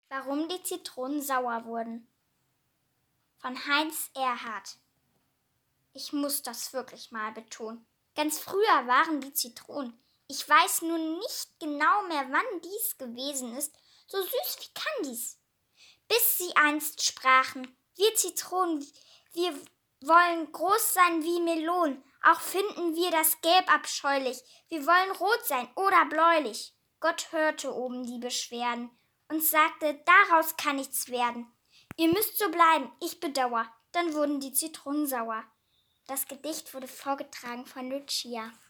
Warum die Zitronen sauer wurden. Von Heinz Erhardt. Ich muss das wirklich mal betonen. Ganz früher waren die Zitronen. Ich weiß nun nicht genau mehr, wann dies gewesen ist. So süß wie Kandis. Bis sie einst sprachen: Wir Zitronen, wir wollen groß sein wie Melonen. Auch finden wir das Gelb abscheulich. Wir wollen rot sein oder bläulich. Gott hörte oben die Beschwerden und sagte: Daraus kann nichts werden. Ihr müsst so bleiben, ich bedauer. Dann wurden die Zitronen sauer. Das Gedicht wurde vorgetragen von Lucia.